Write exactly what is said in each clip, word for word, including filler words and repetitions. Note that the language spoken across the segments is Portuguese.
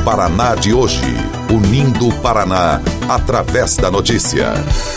Paraná de hoje. Unindo o Paraná através da notícia.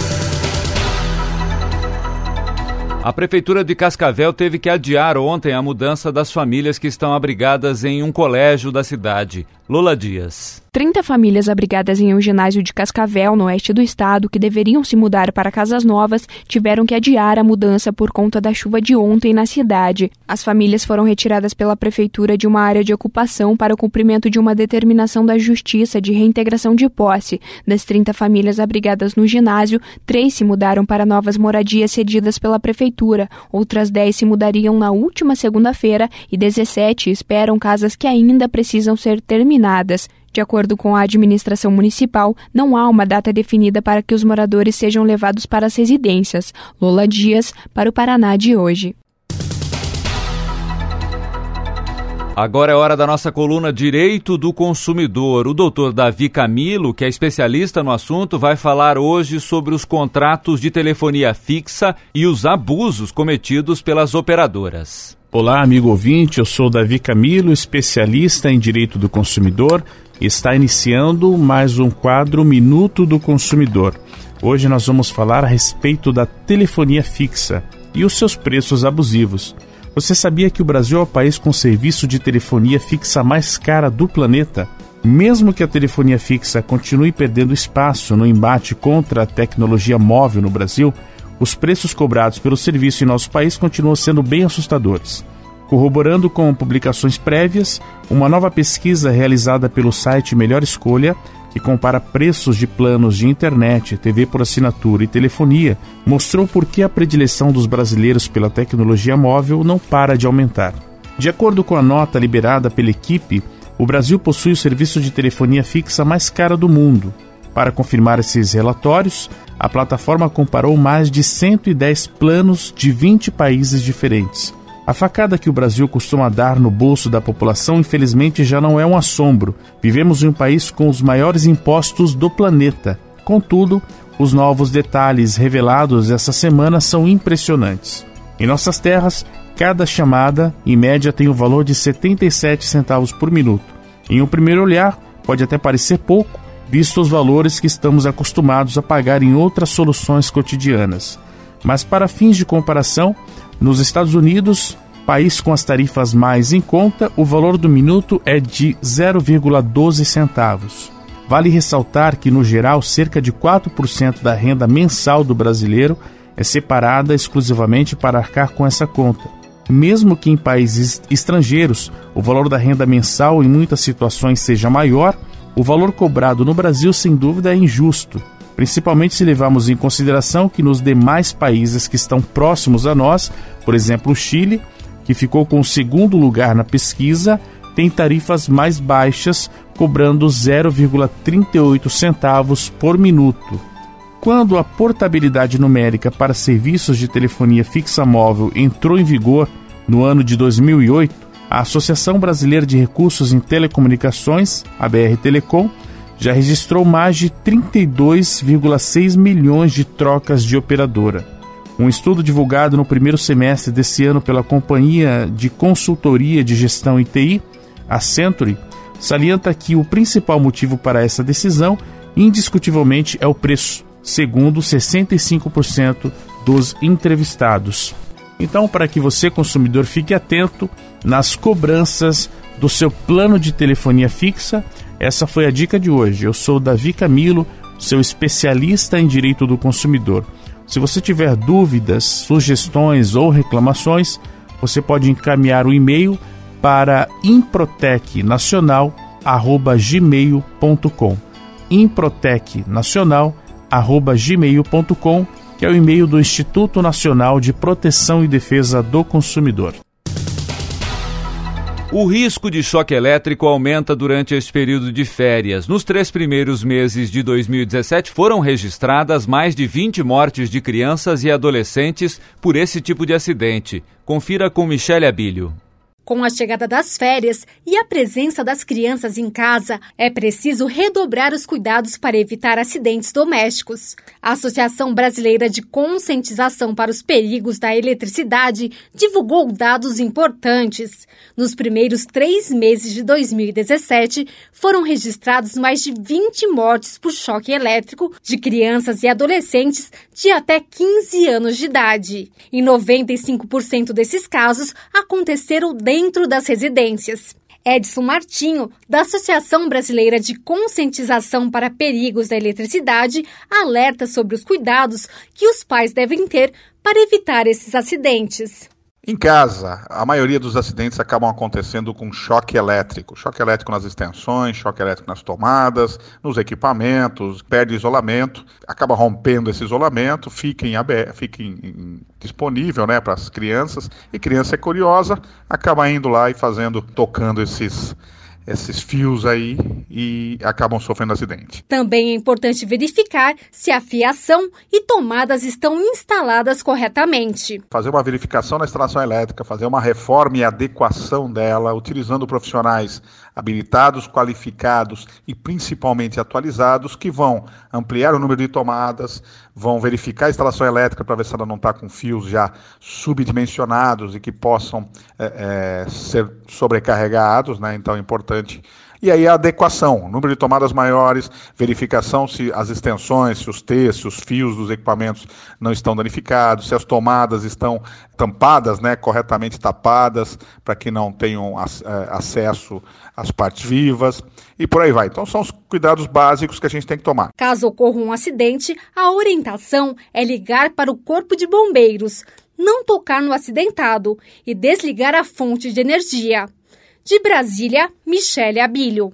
A Prefeitura de Cascavel teve que adiar ontem a mudança das famílias que estão abrigadas em um colégio da cidade. Lola Dias. trinta famílias abrigadas em um ginásio de Cascavel, no oeste do estado, que deveriam se mudar para casas novas, tiveram que adiar a mudança por conta da chuva de ontem na cidade. As famílias foram retiradas pela Prefeitura de uma área de ocupação para o cumprimento de uma determinação da Justiça de reintegração de posse. Das trinta famílias abrigadas no ginásio, três se mudaram para novas moradias cedidas pela Prefeitura. Outras dez se mudariam na última segunda-feira e dezessete esperam casas que ainda precisam ser terminadas. De acordo com a administração municipal, não há uma data definida para que os moradores sejam levados para as residências. Lola Dias, para o Paraná de hoje. Agora é hora da nossa coluna Direito do Consumidor. O doutor Davi Camilo, que é especialista no assunto, vai falar hoje sobre os contratos de telefonia fixa e os abusos cometidos pelas operadoras. Olá, amigo ouvinte, eu sou Davi Camilo, especialista em Direito do Consumidor, e está iniciando mais um quadro Minuto do Consumidor. Hoje nós vamos falar a respeito da telefonia fixa e os seus preços abusivos. Você sabia que o Brasil é o país com serviço de telefonia fixa mais cara do planeta? Mesmo que a telefonia fixa continue perdendo espaço no embate contra a tecnologia móvel no Brasil, os preços cobrados pelo serviço em nosso país continuam sendo bem assustadores. Corroborando com publicações prévias, uma nova pesquisa realizada pelo site Melhor Escolha, que compara preços de planos de internet, T V por assinatura e telefonia, mostrou por que a predileção dos brasileiros pela tecnologia móvel não para de aumentar. De acordo com a nota liberada pela equipe, o Brasil possui o serviço de telefonia fixa mais caro do mundo. Para confirmar esses relatórios, a plataforma comparou mais de cento e dez planos de vinte países diferentes. A facada que o Brasil costuma dar no bolso da população, infelizmente, já não é um assombro. Vivemos em um país com os maiores impostos do planeta. Contudo, os novos detalhes revelados essa semana são impressionantes. Em nossas terras, cada chamada, em média, tem o valor de setenta e sete centavos por minuto. Em um primeiro olhar, pode até parecer pouco, visto os valores que estamos acostumados a pagar em outras soluções cotidianas. Mas para fins de comparação, nos Estados Unidos, país com as tarifas mais em conta, o valor do minuto é de zero vírgula doze centavos. Vale ressaltar que, no geral, cerca de quatro por cento da renda mensal do brasileiro é separada exclusivamente para arcar com essa conta. Mesmo que em países estrangeiros o valor da renda mensal em muitas situações seja maior, o valor cobrado no Brasil, sem dúvida, é injusto, principalmente se levarmos em consideração que nos demais países que estão próximos a nós, por exemplo, o Chile, que ficou com o segundo lugar na pesquisa, tem tarifas mais baixas, cobrando zero vírgula trinta e oito centavos por minuto. Quando a portabilidade numérica para serviços de telefonia fixa móvel entrou em vigor no ano de dois mil e oito, a Associação Brasileira de Recursos em Telecomunicações, a B R Telecom, já registrou mais de trinta e dois vírgula seis milhões de trocas de operadora. Um estudo divulgado no primeiro semestre desse ano pela Companhia de Consultoria de Gestão em T I, a Century, salienta que o principal motivo para essa decisão, indiscutivelmente, é o preço, segundo sessenta e cinco por cento dos entrevistados. Então, para que você, consumidor, fique atento nas cobranças do seu plano de telefonia fixa, essa foi a dica de hoje. Eu sou Davi Camilo, seu especialista em Direito do Consumidor. Se você tiver dúvidas, sugestões ou reclamações, você pode encaminhar o e-mail para improtecnacional arroba gmail ponto com. improtecnacional arroba gmail ponto com, que é o e-mail do Instituto Nacional de Proteção e Defesa do Consumidor. O risco de choque elétrico aumenta durante este período de férias. Nos três primeiros meses de dois mil e dezessete foram registradas mais de vinte mortes de crianças e adolescentes por esse tipo de acidente. Confira com Michele Abílio. Com a chegada das férias e a presença das crianças em casa, é preciso redobrar os cuidados para evitar acidentes domésticos. A Associação Brasileira de Conscientização para os Perigos da Eletricidade divulgou dados importantes. Nos primeiros três meses de dois mil e dezessete, foram registrados mais de vinte mortes por choque elétrico de crianças e adolescentes de até quinze anos de idade. E noventa e cinco por cento desses casos aconteceram dentro dentro das residências. Edson Martinho, da Associação Brasileira de Conscientização para Perigos da Eletricidade, alerta sobre os cuidados que os pais devem ter para evitar esses acidentes. Em casa, a maioria dos acidentes acabam acontecendo com choque elétrico. Choque elétrico nas extensões, choque elétrico nas tomadas, nos equipamentos, perde isolamento, acaba rompendo esse isolamento, fica, em aberto, fica em, em, disponível, né, para as crianças, e criança é curiosa, acaba indo lá e fazendo, tocando esses... esses fios aí e acabam sofrendo acidente. Também é importante verificar se a fiação e tomadas estão instaladas corretamente. Fazer uma verificação na instalação elétrica, fazer uma reforma e adequação dela, utilizando profissionais habilitados, qualificados e principalmente atualizados, que vão ampliar o número de tomadas, vão verificar a instalação elétrica para ver se ela não está com fios já subdimensionados e que possam é, é, ser sobrecarregados, né? Então é importante. E aí a adequação, número de tomadas maiores, verificação se as extensões, se os T's, se os fios dos equipamentos não estão danificados, se as tomadas estão tampadas, né, corretamente tapadas, para que não tenham ac- acesso às partes vivas, e por aí vai. Então são os cuidados básicos que a gente tem que tomar. Caso ocorra um acidente, a orientação é ligar para o Corpo de Bombeiros, não tocar no acidentado e desligar a fonte de energia. De Brasília, Michele Abílio.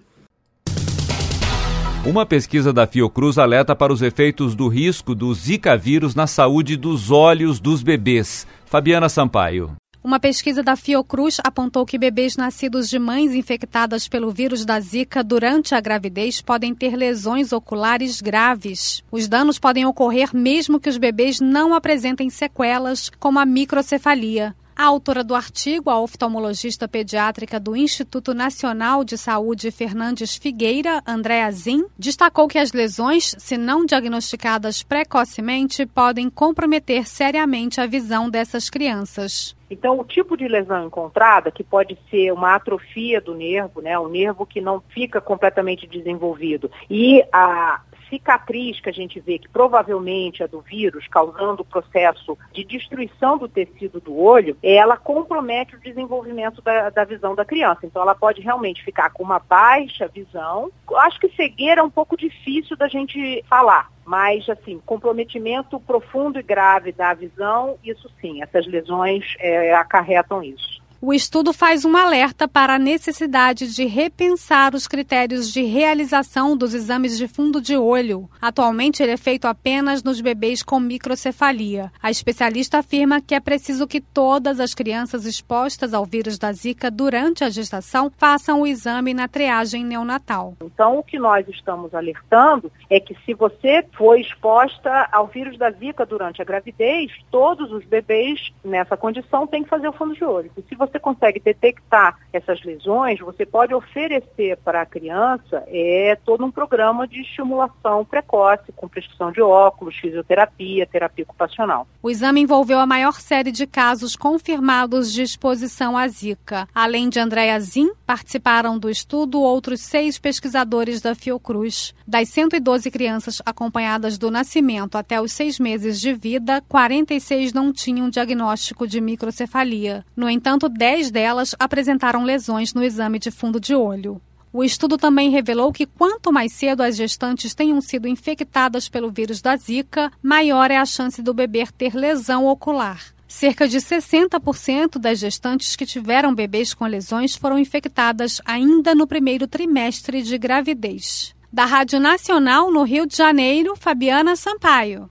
Uma pesquisa da Fiocruz alerta para os efeitos do risco do Zika vírus na saúde dos olhos dos bebês. Fabiana Sampaio. Uma pesquisa da Fiocruz apontou que bebês nascidos de mães infectadas pelo vírus da Zika durante a gravidez podem ter lesões oculares graves. Os danos podem ocorrer mesmo que os bebês não apresentem sequelas, como a microcefalia. A autora do artigo, a oftalmologista pediátrica do Instituto Nacional de Saúde Fernandes Figueira, Andréa Zin, destacou que as lesões, se não diagnosticadas precocemente, podem comprometer seriamente a visão dessas crianças. Então, o tipo de lesão encontrada, que pode ser uma atrofia do nervo, né, o nervo que não fica completamente desenvolvido, e a cicatriz que a gente vê, que provavelmente é do vírus, causando o processo de destruição do tecido do olho, ela compromete o desenvolvimento da, da visão da criança. Então, ela pode realmente ficar com uma baixa visão. Acho que cegueira é um pouco difícil da gente falar, mas, assim, comprometimento profundo e grave da visão, isso sim, essas lesões é, acarretam isso. O estudo faz um alerta para a necessidade de repensar os critérios de realização dos exames de fundo de olho. Atualmente, ele é feito apenas nos bebês com microcefalia. A especialista afirma que é preciso que todas as crianças expostas ao vírus da Zika durante a gestação façam o exame na triagem neonatal. Então, o que nós estamos alertando é que se você foi exposta ao vírus da Zika durante a gravidez, todos os bebês nessa condição têm que fazer o fundo de olho. E se você você consegue detectar essas lesões, você pode oferecer para a criança é, todo um programa de estimulação precoce, com prescrição de óculos, fisioterapia, terapia ocupacional. O exame envolveu a maior série de casos confirmados de exposição à Zika. Além de Andréa Zin, participaram do estudo outros seis pesquisadores da Fiocruz. Das cento e doze crianças acompanhadas do nascimento até os seis meses de vida, quarenta e seis não tinham diagnóstico de microcefalia. No entanto, dez delas apresentaram lesões no exame de fundo de olho. O estudo também revelou que quanto mais cedo as gestantes tenham sido infectadas pelo vírus da Zika, maior é a chance do bebê ter lesão ocular. Cerca de sessenta por cento das gestantes que tiveram bebês com lesões foram infectadas ainda no primeiro trimestre de gravidez. Da Rádio Nacional, no Rio de Janeiro, Fabiana Sampaio.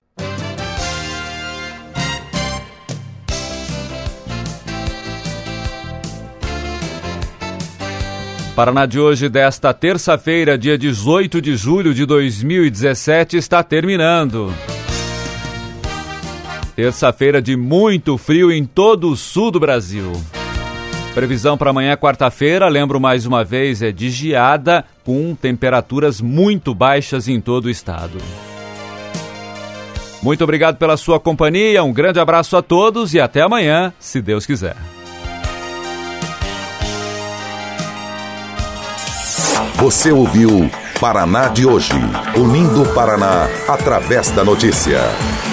Paraná de hoje, desta terça-feira, dia dezoito de julho de dois mil e dezessete, está terminando. Terça-feira de muito frio em todo o sul do Brasil. Previsão para amanhã, quarta-feira, lembro mais uma vez, é de geada com temperaturas muito baixas em todo o estado. Muito obrigado pela sua companhia, um grande abraço a todos e até amanhã, se Deus quiser. Você ouviu Paraná de hoje, unindo o Paraná através da notícia.